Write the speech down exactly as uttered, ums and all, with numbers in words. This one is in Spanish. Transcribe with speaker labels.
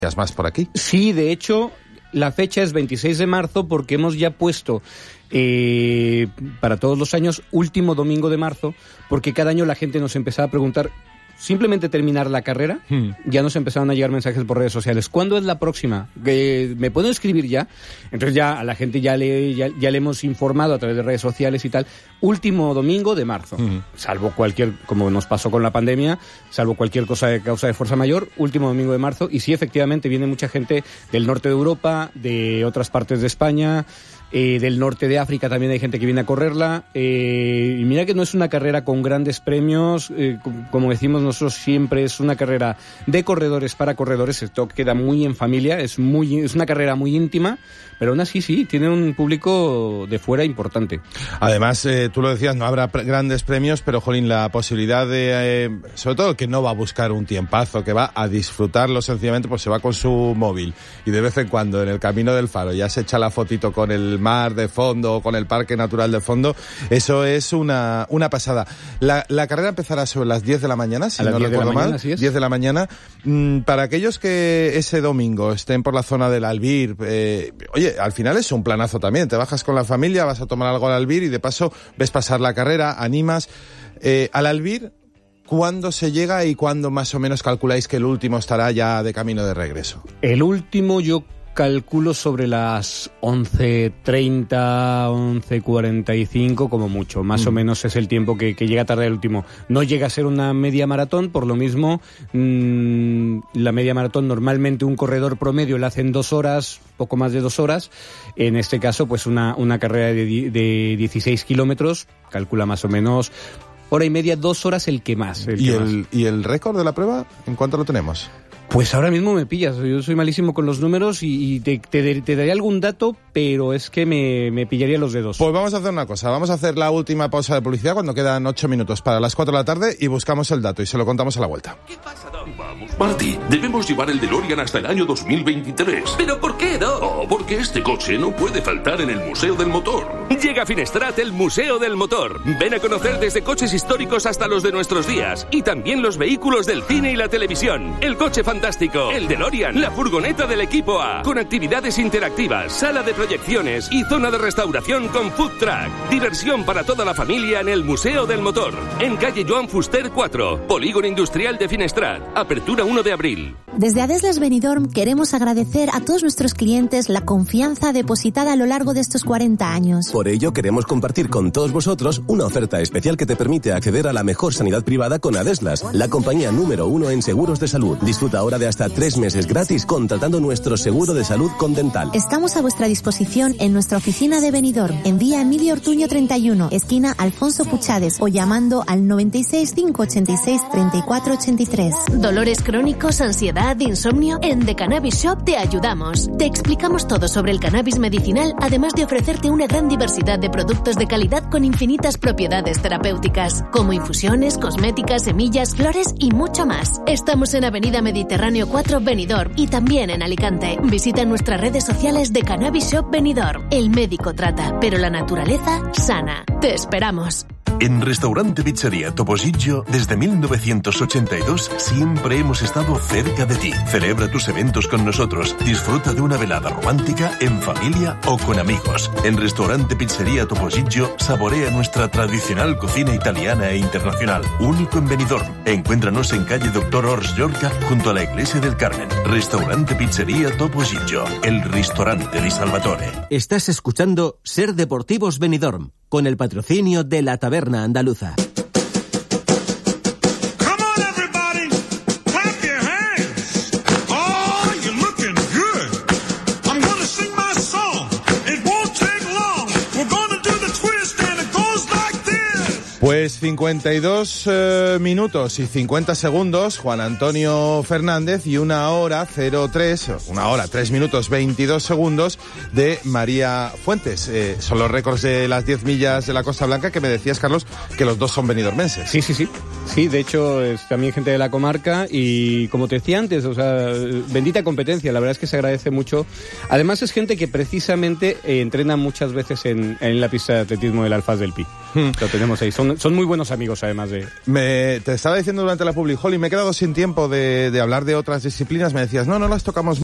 Speaker 1: más por aquí.
Speaker 2: Sí, de hecho, la fecha es veintiséis de marzo porque hemos ya puesto eh, para todos los años último domingo de marzo, porque cada año la gente nos empezaba a preguntar, simplemente terminar la carrera, hmm. ya nos empezaron a llegar mensajes por redes sociales. ¿Cuándo es la próxima? Eh, ¿Me puedo escribir ya? Entonces ya a la gente ya le, ya, ya le hemos informado a través de redes sociales y tal. Último domingo de marzo. Hmm. Salvo cualquier, como nos pasó con la pandemia, salvo cualquier cosa de causa de fuerza mayor, último domingo de marzo. Y sí, efectivamente, viene mucha gente del norte de Europa, de otras partes de España, Eh, del norte de África también hay gente que viene a correrla, eh, y mira que no es una carrera con grandes premios, eh, como decimos nosotros siempre, es una carrera de corredores para corredores, esto queda muy en familia, es muy es una carrera muy íntima, pero aún así sí, tiene un público de fuera importante.
Speaker 1: Además, eh, tú lo decías, no habrá pre- grandes premios, pero jolín, la posibilidad de, eh, sobre todo que no va a buscar un tiempazo, que va a disfrutarlo sencillamente, pues se va con su móvil, y de vez en cuando en el Camino del Faro ya se echa la fotito con el mar de fondo, con el parque natural de fondo, eso es una una pasada. La, la carrera empezará sobre las diez de la mañana, si no recuerdo mal, diez de la mañana. Mm, para aquellos que ese domingo estén por la zona del Albir, eh, oye, al final es un planazo también, te bajas con la familia, vas a tomar algo al Albir y de paso ves pasar la carrera, animas. Eh, al Albir, ¿cuándo se llega y cuándo más o menos calculáis que el último estará ya de camino de regreso?
Speaker 2: El último yo calculo sobre las once treinta, once cuarenta y cinco como mucho, más mm. o menos es el tiempo que, que llega tarde el último. No llega a ser una media maratón, por lo mismo mmm, la media maratón normalmente un corredor promedio la hace en dos horas, poco más de dos horas, en este caso pues una, una carrera de, de dieciséis kilómetros, calcula más o menos hora y media, dos horas el que más. El
Speaker 1: ¿Y,
Speaker 2: que
Speaker 1: el,
Speaker 2: más.
Speaker 1: ¿Y el récord de la prueba en cuánto lo tenemos?
Speaker 2: Pues ahora mismo me pillas, yo soy malísimo con los números y, y te, te, te daría algún dato, pero es que me, me pillaría los dedos.
Speaker 1: Pues vamos a hacer una cosa, vamos a hacer la última pausa de publicidad cuando quedan ocho minutos para las cuatro de la tarde y buscamos el dato y se lo contamos a la vuelta.
Speaker 3: ¿Qué pasa, Doc? Vamos, Marty, debemos llevar el DeLorean hasta el año dos mil veintitrés.
Speaker 4: ¿Pero por qué, Doc?
Speaker 3: Oh, porque este coche no puede faltar en el Museo del Motor.
Speaker 4: Llega a Finestrat el Museo del Motor. Ven a conocer desde coches históricos hasta los de nuestros días y también los vehículos del cine y la televisión. El coche fantástico, el DeLorean, la furgoneta del equipo A, con actividades interactivas, sala de proyecciones y zona de restauración con food truck. Diversión para toda la familia en el Museo del Motor. En calle Joan Fuster cuatro, Polígono Industrial de Finestrat. Apertura uno de abril.
Speaker 5: Desde Adeslas Benidorm queremos agradecer a todos nuestros clientes la confianza depositada a lo largo de estos cuarenta años.
Speaker 6: Por ello queremos compartir con todos vosotros una oferta especial que te permite acceder a la mejor sanidad privada con Adeslas, la compañía número uno en seguros de salud. Disfruta ahora de hasta tres meses gratis contratando nuestro seguro de salud con Dental.
Speaker 5: Estamos a vuestra disposición en nuestra oficina de Benidorm, en vía Emilio Ortuño treinta y uno, esquina Alfonso Puchades, o llamando al noventa y seis, cinco ochenta y seis, treinta y cuatro ochenta y tres.
Speaker 7: ¿Dolores crónicos, ansiedad, insomnio? En The Cannabis Shop te ayudamos. Te explicamos todo sobre el cannabis medicinal, además de ofrecerte una gran diversidad de productos de calidad con infinitas propiedades terapéuticas, como infusiones, cosméticas, semillas, flores y mucho más. Estamos en Avenida Mediterráneo cuatro, Benidorm, y también en Alicante. Visita nuestras redes sociales de Cannabis Shop Benidorm. El médico trata, pero la naturaleza sana. Te esperamos.
Speaker 8: En Restaurante Pizzería Topollillo, desde mil novecientos ochenta y dos, siempre hemos estado cerca de ti. Celebra tus eventos con nosotros. Disfruta de una velada romántica, en familia o con amigos. En Restaurante Pizzería Topollillo, saborea nuestra tradicional cocina italiana e internacional. Único en Benidorm. Encuéntranos en calle Doctor Ors Llorca, junto a la Iglesia del Carmen. Restaurante Pizzería Topollillo, el restaurante de Salvatore.
Speaker 9: Estás escuchando Ser Deportivos Benidorm, con el patrocinio de la Taberna Andaluza.
Speaker 1: Pues cincuenta y dos eh, minutos y cincuenta segundos, Juan Antonio Fernández, y una hora cero tres, una hora tres minutos veintidós segundos de María Fuentes. Eh, son los récords de las diez millas de la Costa Blanca, que me decías, Carlos, que los dos son benidormenses.
Speaker 2: Sí, sí, sí. Sí, de hecho es también gente de la comarca y, como te decía antes, o sea, bendita competencia, la verdad es que se agradece mucho. Además es gente que precisamente eh, entrena muchas veces en, en la pista de atletismo del Alfaz del Pi. Hmm. Lo tenemos ahí, son son, son muy buenos amigos, además de...
Speaker 1: Me, te estaba diciendo durante la public hall y me he quedado sin tiempo de, de hablar de otras disciplinas. Me decías, no, no las tocamos